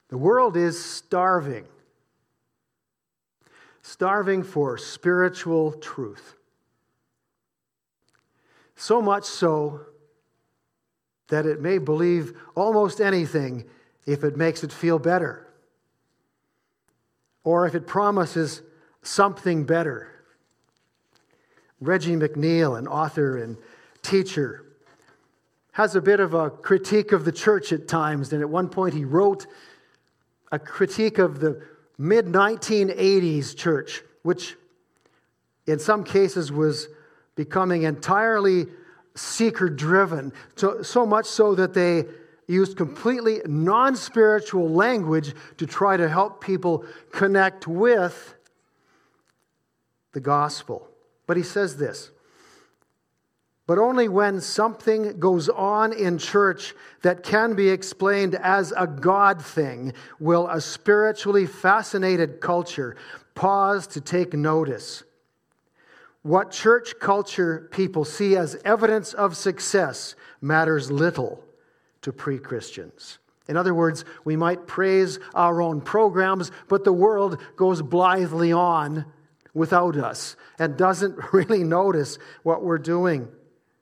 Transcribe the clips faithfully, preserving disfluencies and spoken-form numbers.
The world is starving. Starving for spiritual truth. So much so that it may believe almost anything if it makes it feel better, or if it promises something better. Reggie McNeil, an author and teacher, has a bit of a critique of the church at times, and at one point he wrote a critique of the mid nineteen eighties church, which in some cases was becoming entirely seeker-driven, so, so much so that they used completely non-spiritual language to try to help people connect with the gospel. But he says this, but only when something goes on in church that can be explained as a God thing will a spiritually fascinated culture pause to take notice. What church culture people see as evidence of success matters little to pre-Christians. In other words, we might praise our own programs, but the world goes blithely on without us and doesn't really notice what we're doing.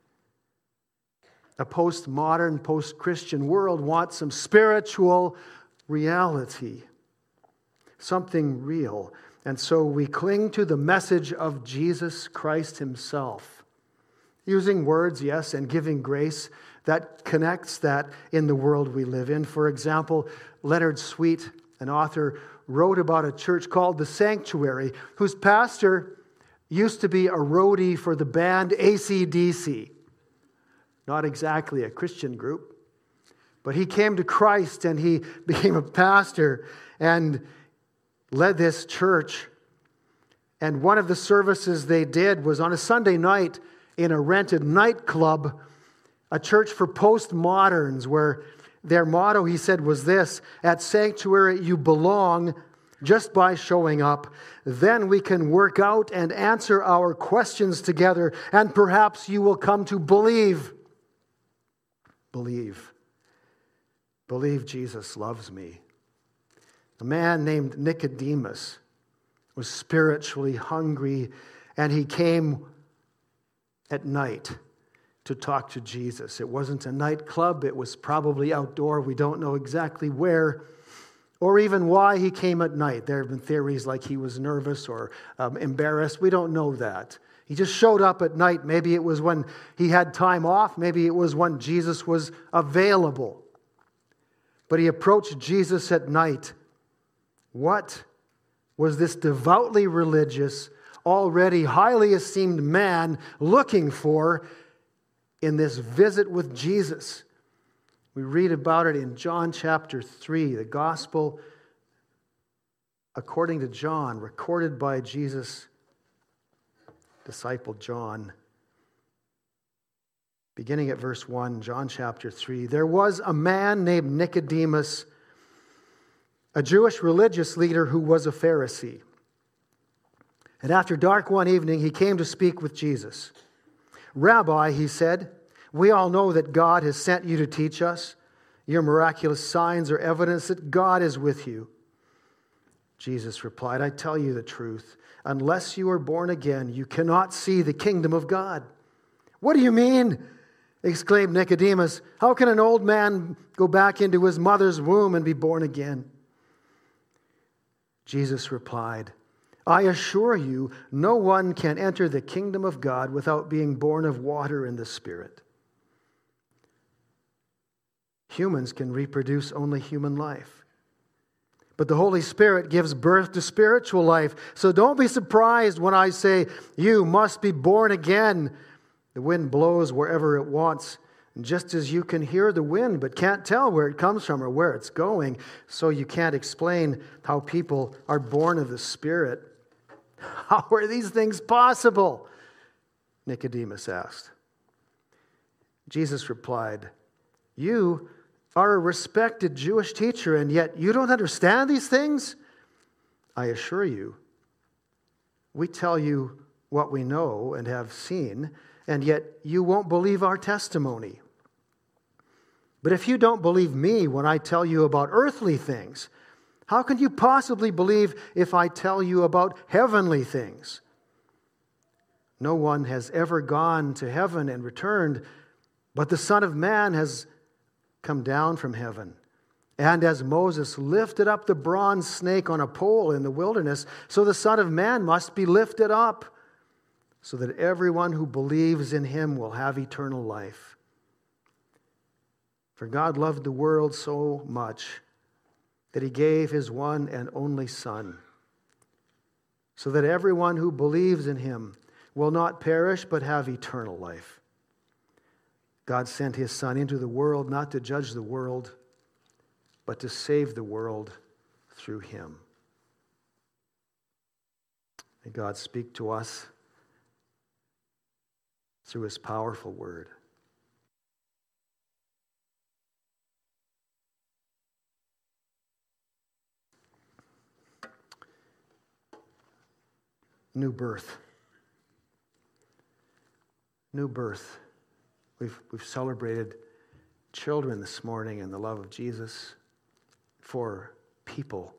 A postmodern, post-Christian world wants some spiritual reality, something real. And so we cling to the message of Jesus Christ himself, using words, yes, and giving grace that connects that in the world we live in. For example, Leonard Sweet, an author, wrote about a church called The Sanctuary, whose pastor used to be a roadie for the band A C D C. Not exactly a Christian group, but he came to Christ and he became a pastor and led this church. And one of the services they did was on a Sunday night in a rented nightclub, a church for postmoderns, where their motto, he said, was this: at Sanctuary you belong just by showing up. Then we can work out and answer our questions together, and perhaps you will come to believe. Believe. Believe Jesus loves me. A man named Nicodemus was spiritually hungry, and he came at night to talk to Jesus. It wasn't a nightclub. It was probably outdoor. We don't know exactly where or even why he came at night. There have been theories like he was nervous or um, embarrassed. We don't know that. He just showed up at night. Maybe it was when he had time off. Maybe it was when Jesus was available. But he approached Jesus at night. What was this devoutly religious, already highly esteemed man looking for in this visit with Jesus? We read about it in John chapter three, the gospel according to John, recorded by Jesus' disciple John. Beginning at verse one, John chapter three. There was a man named Nicodemus, a Jewish religious leader who was a Pharisee. And after dark one evening, he came to speak with Jesus. Rabbi, he said, we all know that God has sent you to teach us. Your miraculous signs are evidence that God is with you. Jesus replied, I tell you the truth. Unless you are born again, you cannot see the kingdom of God. What do you mean? Exclaimed Nicodemus. How can an old man go back into his mother's womb and be born again? Jesus replied, I assure you, no one can enter the kingdom of God without being born of water and the Spirit. Humans can reproduce only human life. But the Holy Spirit gives birth to spiritual life. So don't be surprised when I say, you must be born again. The wind blows wherever it wants. And just as you can hear the wind but can't tell where it comes from or where it's going, so you can't explain how people are born of the Spirit. How are these things possible? Nicodemus asked. Jesus replied, you are a respected Jewish teacher, and yet you don't understand these things? I assure you, we tell you what we know and have seen, and yet you won't believe our testimony. But if you don't believe me when I tell you about earthly things, how can you possibly believe if I tell you about heavenly things? No one has ever gone to heaven and returned, but the Son of Man has come down from heaven. And as Moses lifted up the bronze snake on a pole in the wilderness, so the Son of Man must be lifted up, so that everyone who believes in him will have eternal life. For God loved the world so much that he gave his one and only Son, so that everyone who believes in him will not perish but have eternal life. God sent his Son into the world not to judge the world, but to save the world through him. May God speak to us through his powerful word. New birth. New birth. We've, we've celebrated children this morning and the love of Jesus for people.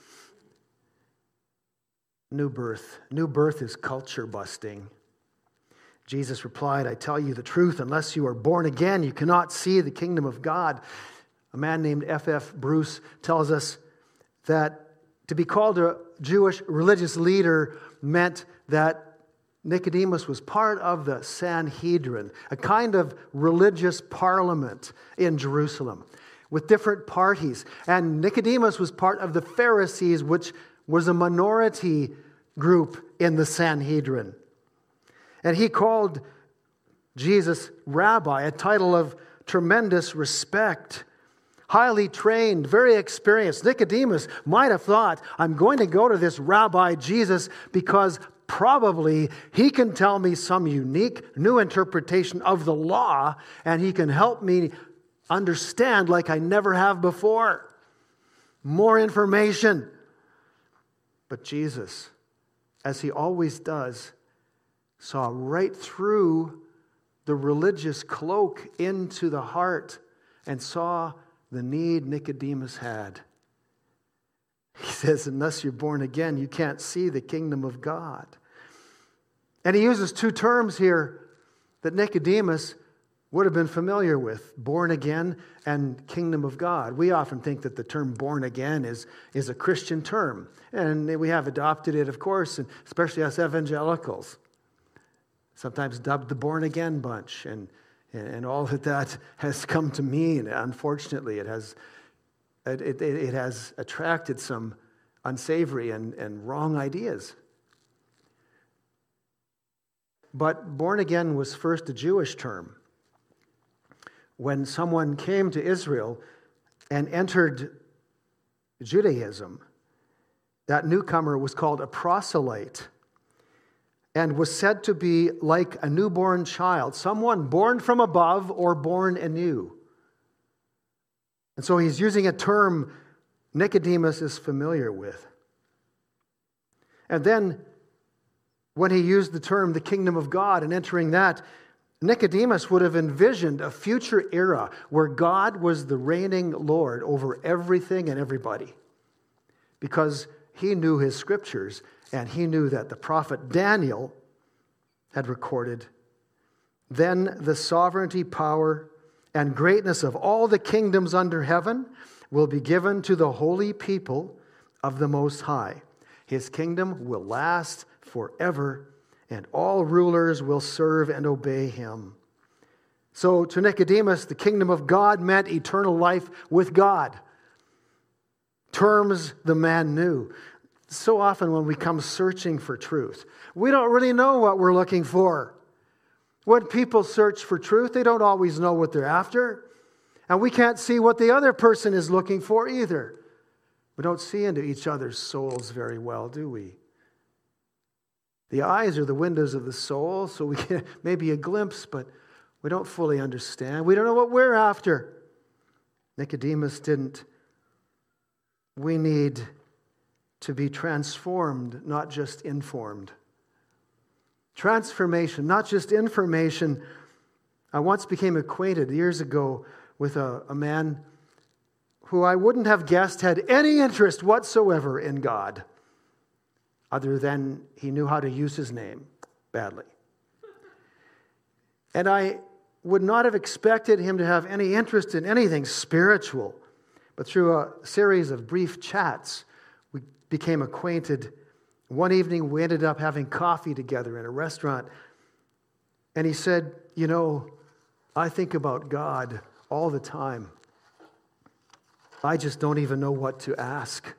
New birth. New birth is culture busting. Jesus replied, I tell you the truth, unless you are born again, you cannot see the kingdom of God. A man named F F Bruce tells us that to be called a Jewish religious leader meant that Nicodemus was part of the Sanhedrin, a kind of religious parliament in Jerusalem with different parties. And Nicodemus was part of the Pharisees, which was a minority group in the Sanhedrin. And he called Jesus rabbi, a title of tremendous respect. Highly trained, very experienced. Nicodemus might have thought, I'm going to go to this rabbi Jesus because probably he can tell me some unique new interpretation of the law and he can help me understand like I never have before. More information. But Jesus, as he always does, saw right through the religious cloak into the heart and saw the need Nicodemus had. He says, unless you're born again, you can't see the kingdom of God. And he uses two terms here that Nicodemus would have been familiar with, born again and kingdom of God. We often think that the term born again is, is a Christian term. And we have adopted it, of course, and especially us evangelicals. Sometimes dubbed the born again bunch. And, and all that that has come to mean. Unfortunately, it has, it, it, it has attracted some unsavory and, and wrong ideas. But born again was first a Jewish term. When someone came to Israel and entered Judaism, that newcomer was called a proselyte and was said to be like a newborn child, someone born from above or born anew. And so he's using a term Nicodemus is familiar with. And then when he used the term the kingdom of God and entering that, Nicodemus would have envisioned a future era where God was the reigning Lord over everything and everybody. Because he knew his scriptures and he knew that the prophet Daniel had recorded, then the sovereignty, power, and greatness of all the kingdoms under heaven will be given to the holy people of the Most High. His kingdom will last forever, and all rulers will serve and obey him. So to Nicodemus, the kingdom of God meant eternal life with God. Terms the man knew. So often when we come searching for truth, we don't really know what we're looking for. When people search for truth, they don't always know what they're after. And we can't see what the other person is looking for either. We don't see into each other's souls very well, do we? The eyes are the windows of the soul, so we get maybe a glimpse, but we don't fully understand. We don't know what we're after. Nicodemus didn't. We need to be transformed, not just informed. Transformation, not just information. I once became acquainted years ago with a, a man who I wouldn't have guessed had any interest whatsoever in God, other than he knew how to use his name badly. And I would not have expected him to have any interest in anything spiritual. But through a series of brief chats, we became acquainted. One evening, we ended up having coffee together in a restaurant. And he said, you know, I think about God all the time. I just don't even know what to ask.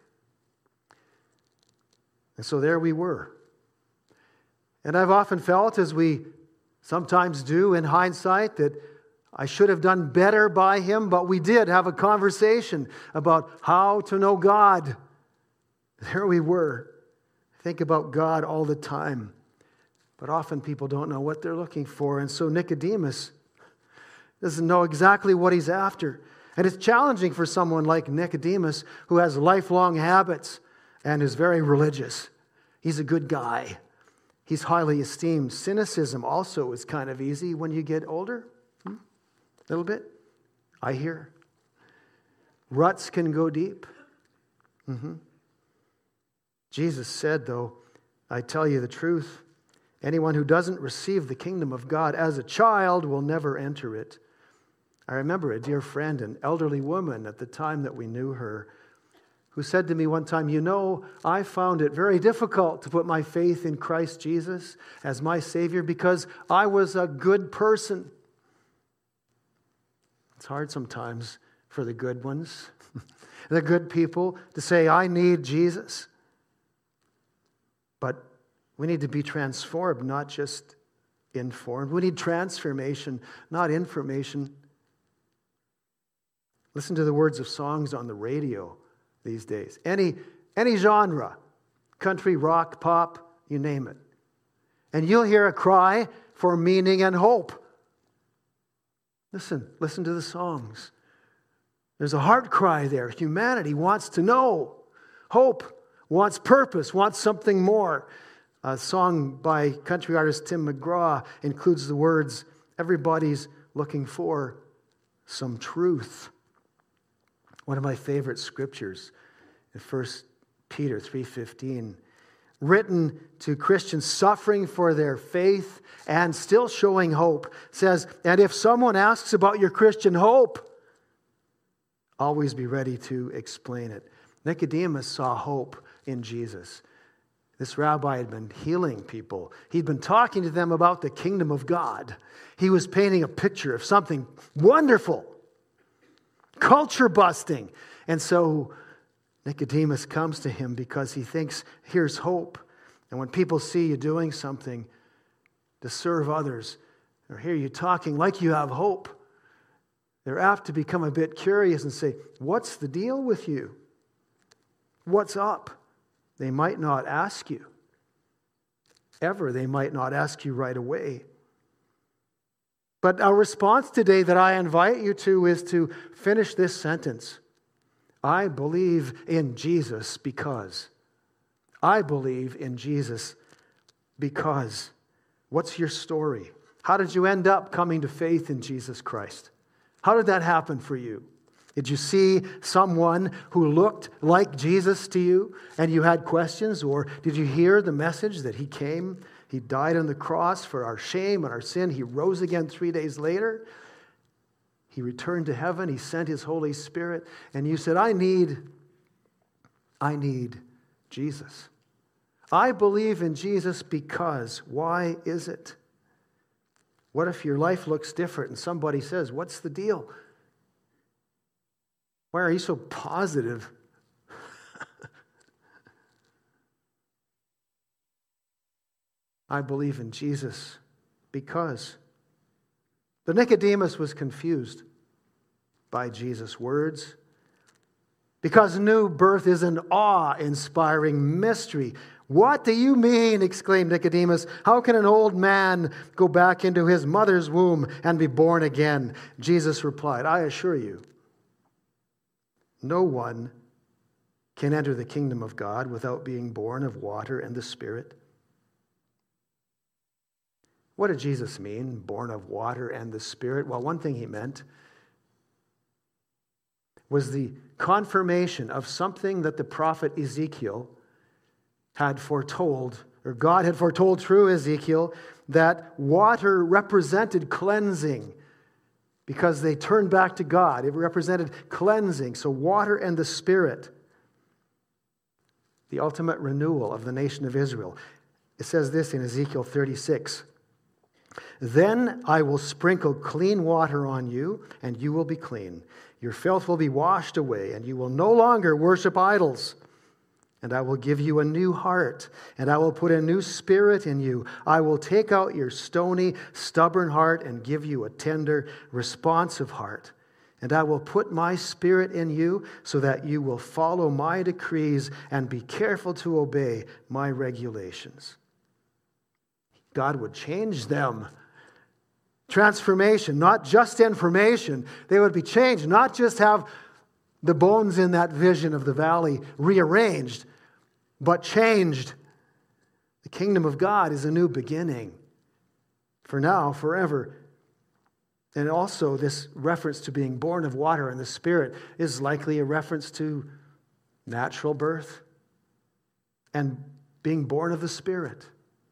And so there we were. And I've often felt, as we sometimes do in hindsight, that I should have done better by him, but we did have a conversation about how to know God. There we were. Think about God all the time. But often people don't know what they're looking for. And so Nicodemus doesn't know exactly what he's after. And it's challenging for someone like Nicodemus, who has lifelong habits and is very religious. He's a good guy. He's highly esteemed. Cynicism also is kind of easy when you get older. Hmm? A little bit, I hear. Ruts can go deep. Mm-hmm. Jesus said, though, I tell you the truth, anyone who doesn't receive the kingdom of God as a child will never enter it. I remember a dear friend, an elderly woman at the time that we knew her, who said to me one time, you know, I found it very difficult to put my faith in Christ Jesus as my Savior because I was a good person. It's hard sometimes for the good ones, the good people, to say, I need Jesus. But we need to be transformed, not just informed. We need transformation, not information. Listen to the words of songs on the radio these days. Any, any genre, country, rock, pop, you name it. And you'll hear a cry for meaning and hope. Listen, listen to the songs. There's a heart cry there. Humanity wants to know. Hope wants purpose, wants something more. A song by country artist Tim McGraw includes the words, everybody's looking for some truth. One of my favorite scriptures in First Peter three fifteen, written to Christians suffering for their faith and still showing hope, says, and if someone asks about your Christian hope, always be ready to explain it. Nicodemus saw hope in Jesus. This rabbi had been healing people. He'd been talking to them about the kingdom of God. He was painting a picture of something wonderful, culture busting. And so Nicodemus comes to him because he thinks, here's hope. And when people see you doing something to serve others, or hear you talking like you have hope, they're apt to become a bit curious and say, what's the deal with you? What's up? They might not ask you. Ever, they might not ask you right away. But our response today that I invite you to is to finish this sentence. I believe in Jesus because. I believe in Jesus because. What's your story? How did you end up coming to faith in Jesus Christ? How did that happen for you? Did you see someone who looked like Jesus to you and you had questions? Or did you hear the message that he came? He died on the cross for our shame and our sin. He rose again three days later. He returned to heaven. He sent his Holy Spirit. And you said, I need, I need Jesus. I believe in Jesus because. Why is it? What if your life looks different and somebody says, what's the deal? Why are you so positive? I believe in Jesus because. But Nicodemus was confused by Jesus' words because new birth is an awe-inspiring mystery. What do you mean? Exclaimed Nicodemus. How can an old man go back into his mother's womb and be born again? Jesus replied, I assure you, no one can enter the kingdom of God without being born of water and the Spirit. What did Jesus mean, born of water and the Spirit? Well, one thing he meant was the confirmation of something that the prophet Ezekiel had foretold, or God had foretold through Ezekiel, that water represented cleansing because they turned back to God. It represented cleansing. So water and the Spirit, the ultimate renewal of the nation of Israel. It says this in Ezekiel thirty-six. Then I will sprinkle clean water on you, and you will be clean. Your filth will be washed away, and you will no longer worship idols. And I will give you a new heart, and I will put a new spirit in you. I will take out your stony, stubborn heart and give you a tender, responsive heart. And I will put my spirit in you so that you will follow my decrees and be careful to obey my regulations. God would change them. Transformation, not just information. They would be changed, not just have the bones in that vision of the valley rearranged, but changed. The kingdom of God is a new beginning. For now, forever. And also this reference to being born of water and the Spirit is likely a reference to natural birth and being born of the Spirit.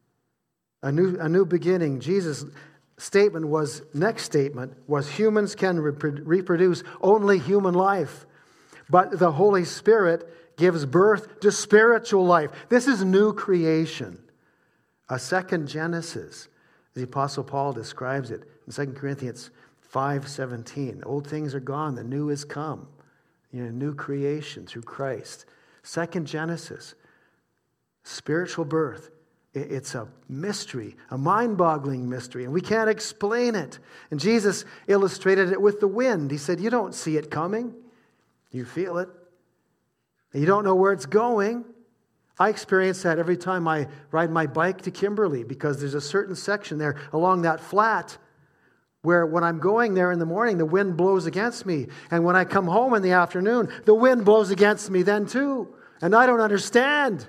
A new, a new beginning. Jesus' statement was, next statement was, humans can reproduce only human life. But the Holy Spirit gives birth to spiritual life. This is new creation. A second Genesis. The Apostle Paul describes it in Second Corinthians five seventeen. Old things are gone, the new is come. You know, new creation through Christ. Second Genesis. Spiritual birth. It's a mystery, a mind-boggling mystery, and we can't explain it. And Jesus illustrated it with the wind. He said, you don't see it coming. You feel it. You don't know where it's going. I experience that every time I ride my bike to Kimberley, because there's a certain section there along that flat where when I'm going there in the morning, the wind blows against me. And when I come home in the afternoon, the wind blows against me then too. And I don't understand.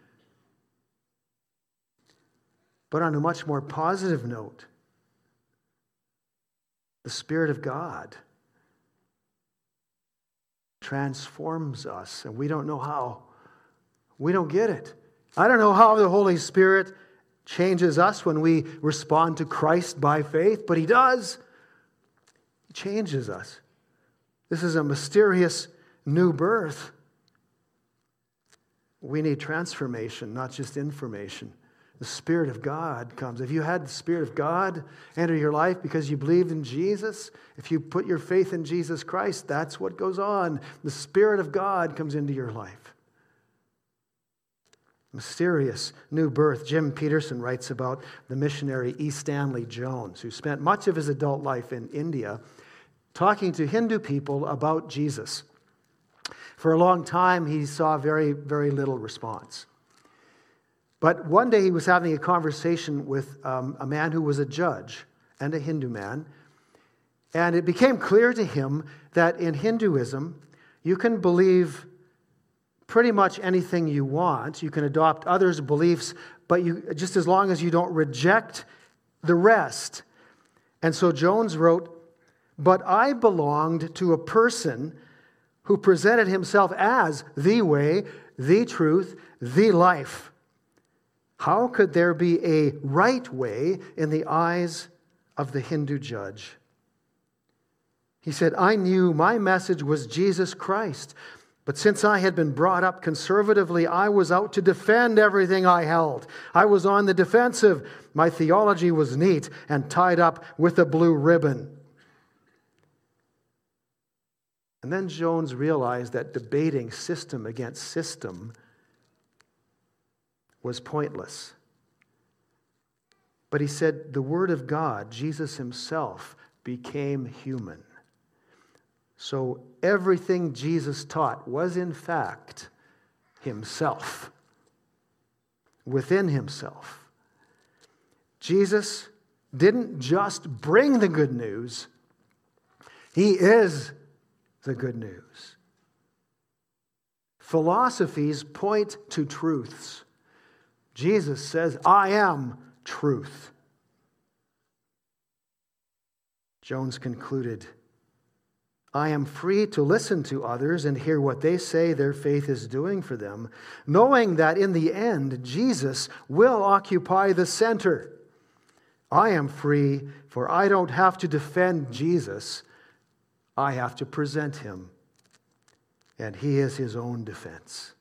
But on a much more positive note, the Spirit of God transforms us, and we don't know how. We don't get it. I don't know how the Holy Spirit changes us when we respond to Christ by faith, but He does. He changes us. This is a mysterious new birth. We need transformation, not just information. The Spirit of God comes. If you had the Spirit of God enter your life because you believed in Jesus, if you put your faith in Jesus Christ, that's what goes on. The Spirit of God comes into your life. Mysterious new birth. Jim Peterson writes about the missionary E. Stanley Jones, who spent much of his adult life in India talking to Hindu people about Jesus. For a long time, he saw very, very little response. But one day he was having a conversation with um, a man who was a judge and a Hindu man. And it became clear to him that in Hinduism, you can believe pretty much anything you want. You can adopt others' beliefs, but you, just as long as you don't reject the rest. And so Jones wrote, "But I belonged to a person who presented himself as the way, the truth, the life. How could there be a right way in the eyes of the Hindu judge?" He said, "I knew my message was Jesus Christ, but since I had been brought up conservatively, I was out to defend everything I held. I was on the defensive. My theology was neat and tied up with a blue ribbon." And then Jones realized that debating system against system was pointless. But he said, the Word of God, Jesus Himself, became human. So everything Jesus taught was in fact Himself, within Himself. Jesus didn't just bring the good news, He is the good news. Philosophies point to truths. Jesus says, I am truth. Jones concluded, I am free to listen to others and hear what they say their faith is doing for them, knowing that in the end, Jesus will occupy the center. I am free, for I don't have to defend Jesus. I have to present him, and he is his own defense.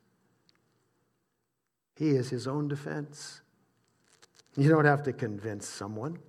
He is his own defense. You don't have to convince someone.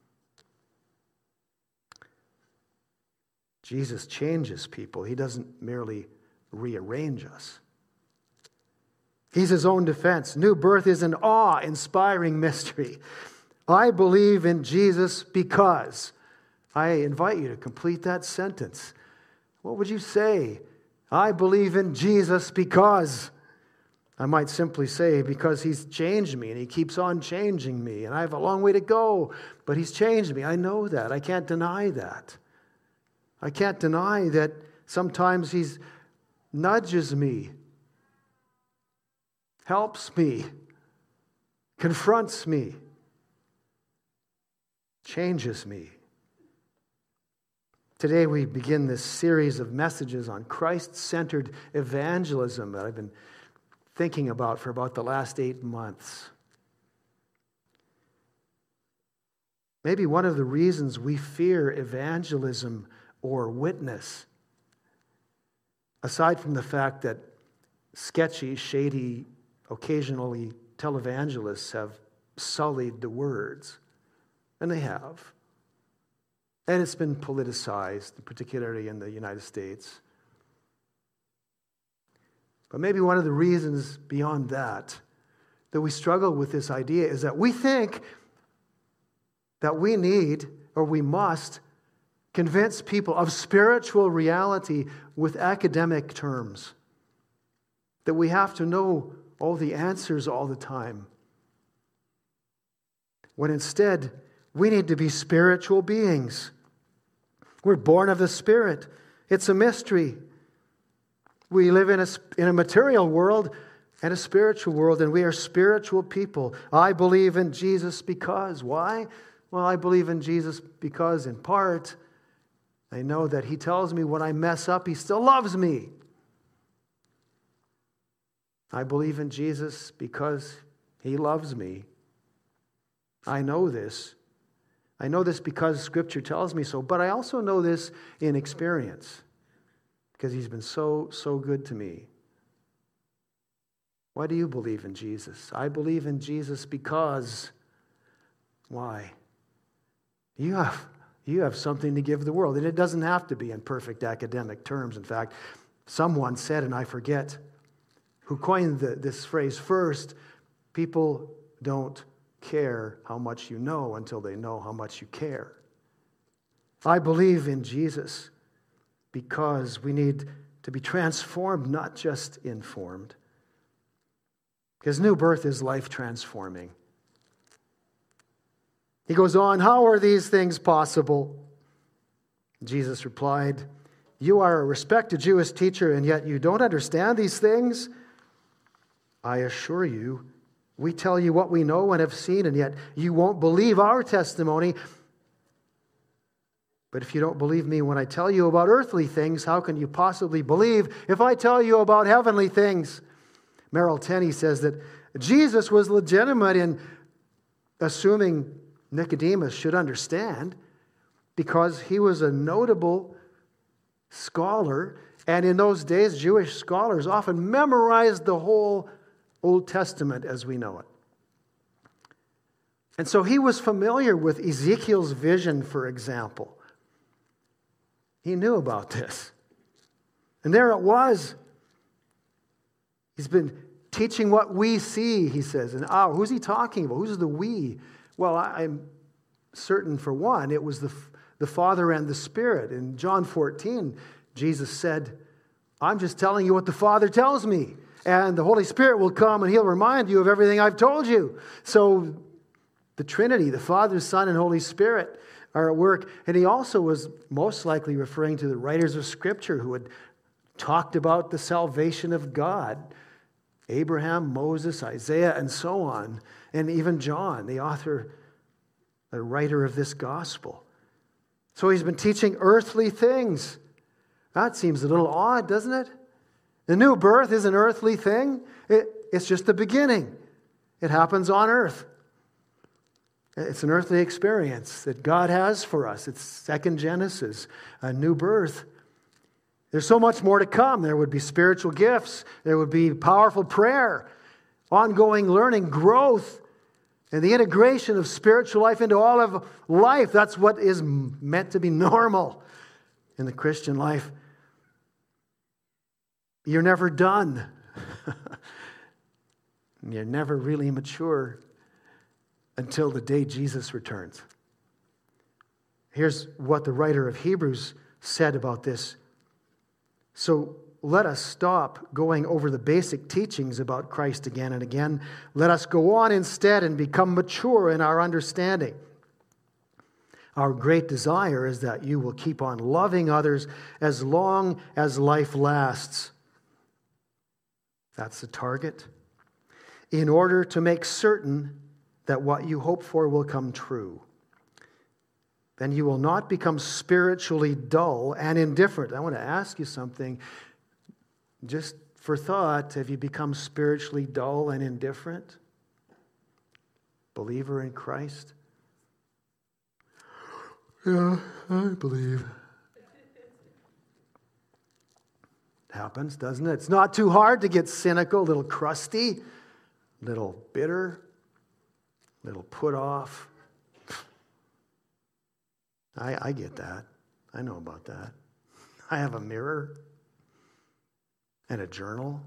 Jesus changes people. He doesn't merely rearrange us. He's his own defense. New birth is an awe-inspiring mystery. I believe in Jesus because. I invite you to complete that sentence. What would you say? I believe in Jesus because. I might simply say, because he's changed me and he keeps on changing me and I have a long way to go, but he's changed me. I know that. I can't deny that. I can't deny that sometimes he nudges me, helps me, confronts me, changes me. Today we begin this series of messages on Christ-centered evangelism that I've been thinking about for about the last eight months. Maybe one of the reasons we fear evangelism or witness, aside from the fact that sketchy, shady, occasionally televangelists have sullied the words, and they have, and it's been politicized, particularly in the United States. But maybe one of the reasons beyond that, that we struggle with this idea is that we think that we need or we must convince people of spiritual reality with academic terms. That we have to know all the answers all the time. When instead, we need to be spiritual beings. We're born of the Spirit. It's a mystery. We live in a, in a material world and a spiritual world, and we are spiritual people. I believe in Jesus because. Why? Well, I believe in Jesus because, in part, I know that he tells me when I mess up, he still loves me. I believe in Jesus because he loves me. I know this. I know this because Scripture tells me so, but I also know this in experience because he's been so, so good to me. Why do you believe in Jesus? I believe in Jesus because. Why? You have, you have something to give the world, and it doesn't have to be in perfect academic terms. In fact, someone said, and I forget who coined the, this phrase first, people don't care how much you know until they know how much you care. I believe in Jesus because we need to be transformed, not just informed. Because new birth is life transforming. He goes on, how are these things possible? Jesus replied, you are a respected Jewish teacher, and yet you don't understand these things? I assure you, we tell you what we know and have seen, and yet you won't believe our testimony. But if you don't believe me when I tell you about earthly things, how can you possibly believe if I tell you about heavenly things? Merrill Tenney says that Jesus was legitimate in assuming Nicodemus should understand because he was a notable scholar, and in those days, Jewish scholars often memorized the whole Old Testament as we know it. And so he was familiar with Ezekiel's vision, for example. He knew about this. And there it was. He's been teaching what we see, he says. And oh, who's he talking about? Who's the we? Well, I'm certain, for one, it was the, the Father and the Spirit. In John fourteen, Jesus said, I'm just telling you what the Father tells me. And the Holy Spirit will come and he'll remind you of everything I've told you. So the Trinity, the Father, Son, and Holy Spirit are at work. And he also was most likely referring to the writers of Scripture who had talked about the salvation of God. Abraham, Moses, Isaiah, and so on. And even John, the author, the writer of this gospel. So he's been teaching earthly things. That seems a little odd, doesn't it? The new birth is an earthly thing. It, it's just the beginning. It happens on earth. It's an earthly experience that God has for us. It's second Genesis, a new birth. There's so much more to come. There would be spiritual gifts. There would be powerful prayer, ongoing learning, growth, and the integration of spiritual life into all of life. That's what is meant to be normal in the Christian life. You're never done. You're never really mature until the day Jesus returns. Here's what the writer of Hebrews said about this. So let us stop going over the basic teachings about Christ again and again. Let us go on instead and become mature in our understanding. Our great desire is that you will keep on loving others as long as life lasts. That's the target. In order to make certain that what you hope for will come true. Then you will not become spiritually dull and indifferent. I want to ask you something. Just for thought, have you become spiritually dull and indifferent? Believer in Christ? Yeah, I believe. It happens, doesn't it? It's not too hard to get cynical, a little crusty, a little bitter, a little put off. I, I get that. I know about that. I have a mirror and a journal.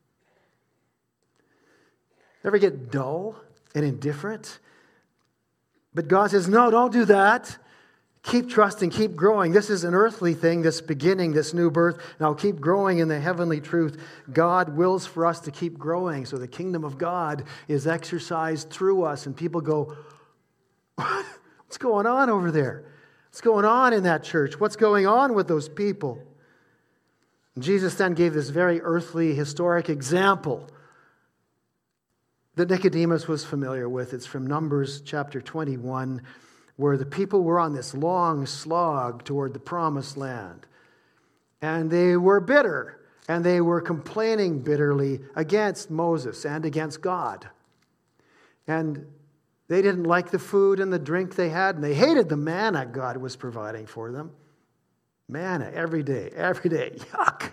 Ever get dull and indifferent? But God says, no, don't do that. Keep trusting, keep growing. This is an earthly thing, this beginning, this new birth. Now keep growing in the heavenly truth. God wills for us to keep growing. So the kingdom of God is exercised through us. And people go, what's going on over there? What's going on in that church? What's going on with those people? And Jesus then gave this very earthly, historic example that Nicodemus was familiar with. It's from Numbers chapter twenty-one, where the people were on this long slog toward the promised land. And they were bitter, and they were complaining bitterly against Moses and against God. And they didn't like the food and the drink they had, and they hated the manna God was providing for them. Manna every day, every day. Yuck.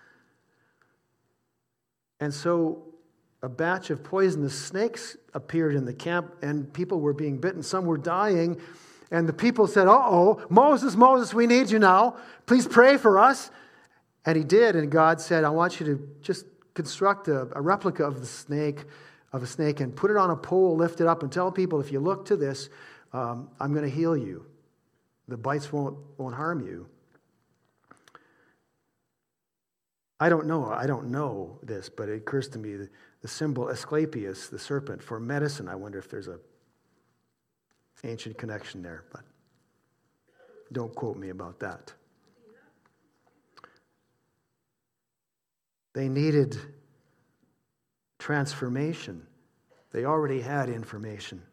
And so a batch of poisonous snakes appeared in the camp, and people were being bitten. Some were dying. And the people said, uh-oh, Moses, Moses, we need you now. Please pray for us. And he did. And God said, I want you to just construct a, a replica of the snake, of a snake, and put it on a pole, lift it up, and tell people, if you look to this, um, I'm going to heal you. The bites won't, won't harm you. I don't know. I don't know this, but it occurs to me the, the symbol Asclepius, the serpent, for medicine. I wonder if there's a ancient connection there, but don't quote me about that. They needed transformation. They already had information.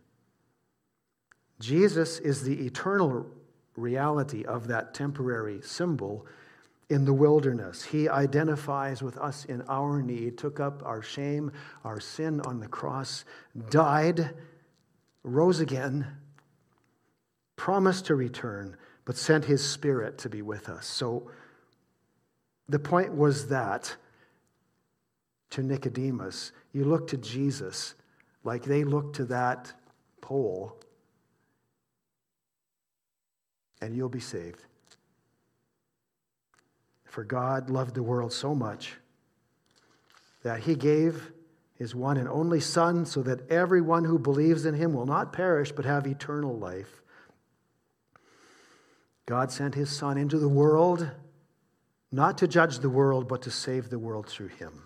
Jesus is the eternal reality of that temporary symbol in the wilderness. He identifies with us in our need, took up our shame, our sin on the cross, died, rose again, promised to return, but sent his Spirit to be with us. So the point was that to Nicodemus, you look to Jesus like they look to that pole, and you'll be saved. For God loved the world so much that he gave his one and only Son so that everyone who believes in him will not perish but have eternal life. God sent his Son into the world, not to judge the world, but to save the world through him.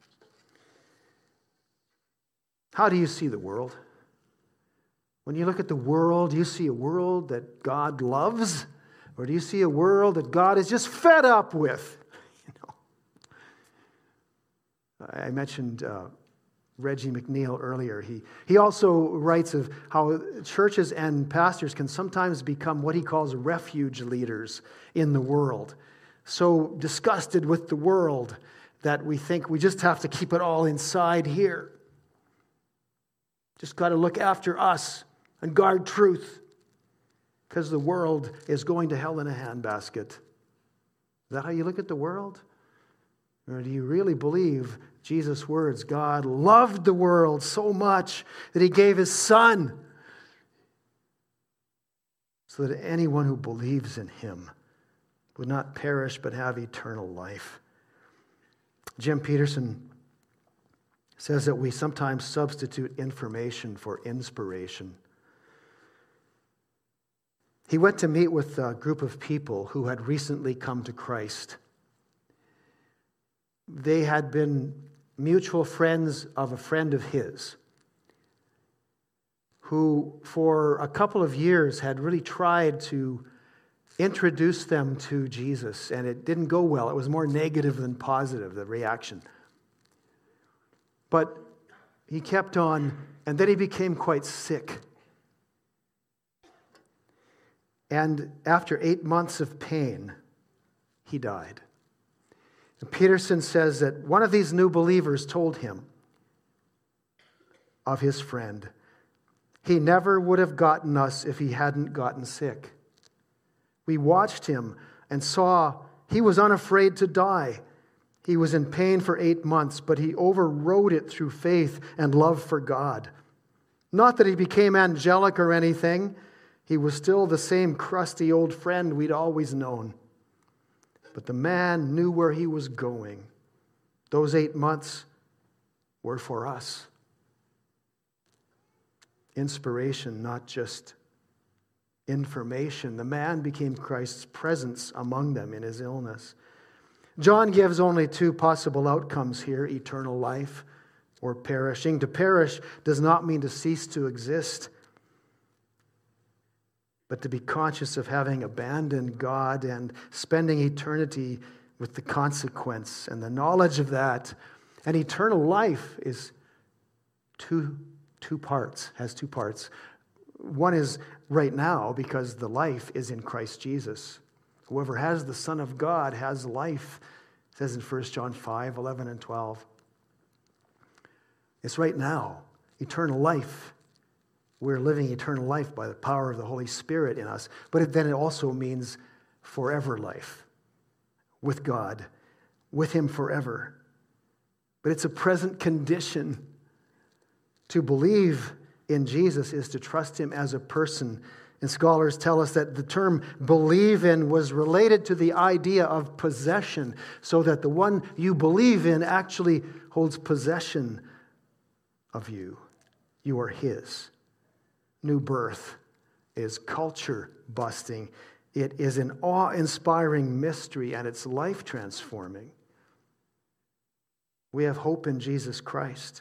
How do you see the world? When you look at the world, do you see a world that God loves? Or do you see a world that God is just fed up with? You know, I mentioned uh, Reggie McNeil earlier. He, he also writes of how churches and pastors can sometimes become what he calls refuge leaders in the world. so disgusted with the world that we think we just have to keep it all inside here. Just got to look after us and guard truth because the world is going to hell in a handbasket. Is that how you look at the world? Or do you really believe Jesus' words? God loved the world so much that he gave his Son so that anyone who believes in him would not perish but have eternal life. Jim Peterson says that we sometimes substitute information for inspiration. He went to meet with a group of people who had recently come to Christ. They had been mutual friends of a friend of his, who for a couple of years had really tried to introduce them to Jesus, and it didn't go well. It was more negative than positive, the reaction. But he kept on, and then he became quite sick. And after eight months of pain, he died. And Peterson says that one of these new believers told him of his friend, he never would have gotten us if he hadn't gotten sick. We watched him and saw he was unafraid to die. He was in pain for eight months, but he overrode it through faith and love for God. Not that he became angelic or anything. He was still the same crusty old friend we'd always known. But the man knew where he was going. Those eight months were for us. Inspiration, not just information. The man became Christ's presence among them in his illness. John gives only two possible outcomes here, eternal life or perishing. To perish does not mean to cease to exist, but to be conscious of having abandoned God and spending eternity with the consequence and the knowledge of that. And eternal life is two, two parts, has two parts. One is right now, because the life is in Christ Jesus. Whoever has the Son of God has life, it says in First John five, eleven and twelve. It's right now, eternal life. We're living eternal life by the power of the Holy Spirit in us. But it, then it also means forever life with God, with him forever. But it's a present condition. To believe in Jesus is to trust him as a person. And scholars tell us that the term believe in was related to the idea of possession, so that the one you believe in actually holds possession of you. You are his. New birth is culture busting. It is an awe-inspiring mystery, and it's life-transforming. We have hope in Jesus Christ.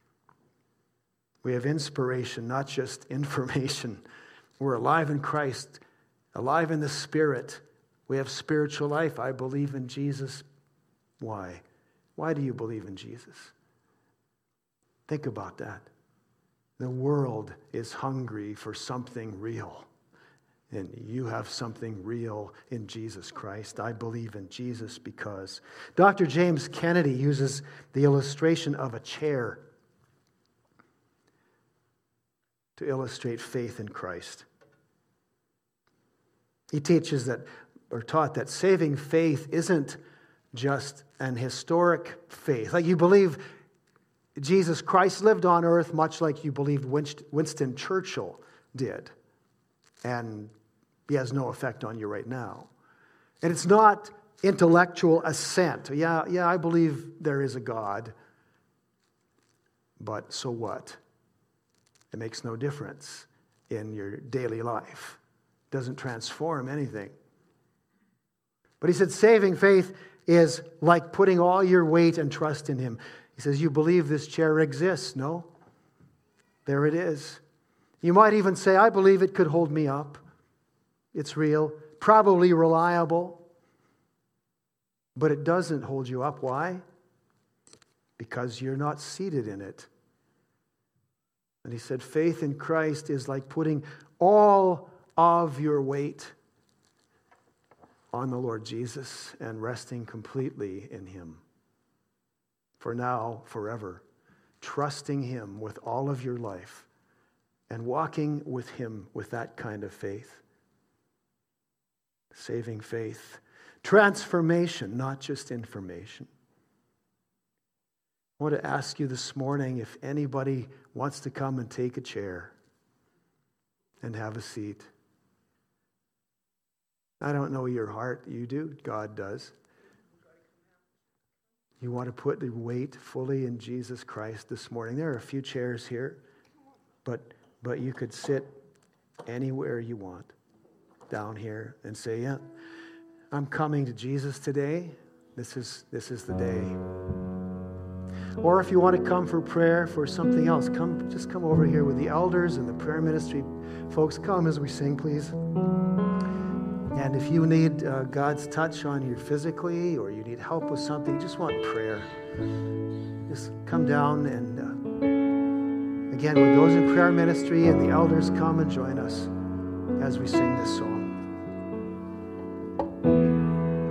We have inspiration, not just information. We're alive in Christ, alive in the Spirit. We have spiritual life. I believe in Jesus. Why? Why do you believe in Jesus? Think about that. The world is hungry for something real. And you have something real in Jesus Christ. I believe in Jesus because Doctor James Kennedy uses the illustration of a chair to illustrate faith in Christ. He teaches that, or taught that saving faith isn't just an historic faith. Like you believe Jesus Christ lived on earth much like you believed Winston Churchill did. And he has no effect on you right now. And it's not intellectual assent. Yeah, yeah, I believe there is a God. But so what? It makes no difference in your daily life. It doesn't transform anything. But he said saving faith is like putting all your weight and trust in him. He says, you believe this chair exists? No. There it is. You might even say, I believe it could hold me up. It's real, probably reliable. But it doesn't hold you up. Why? Because you're not seated in it. And he said, faith in Christ is like putting all of your weight, on the Lord Jesus and resting completely in him. For now, forever, trusting him with all of your life and walking with him with that kind of faith. Saving faith. Transformation, not just information. I want to ask you this morning if anybody wants to come and take a chair and have a seat. I don't know your heart. You do. God does. You want to put the weight fully in Jesus Christ this morning. There are a few chairs here, but but you could sit anywhere you want down here and say, yeah, I'm coming to Jesus today. This is this is the day. Or if you want to come for prayer for something else, come just come over here with the elders and the prayer ministry folks. Come as we sing, please. And if you need uh, God's touch on you physically, or you need help with something, you just want prayer, just come down. And uh, again, when those in prayer ministry and the elders come and join us as we sing this song.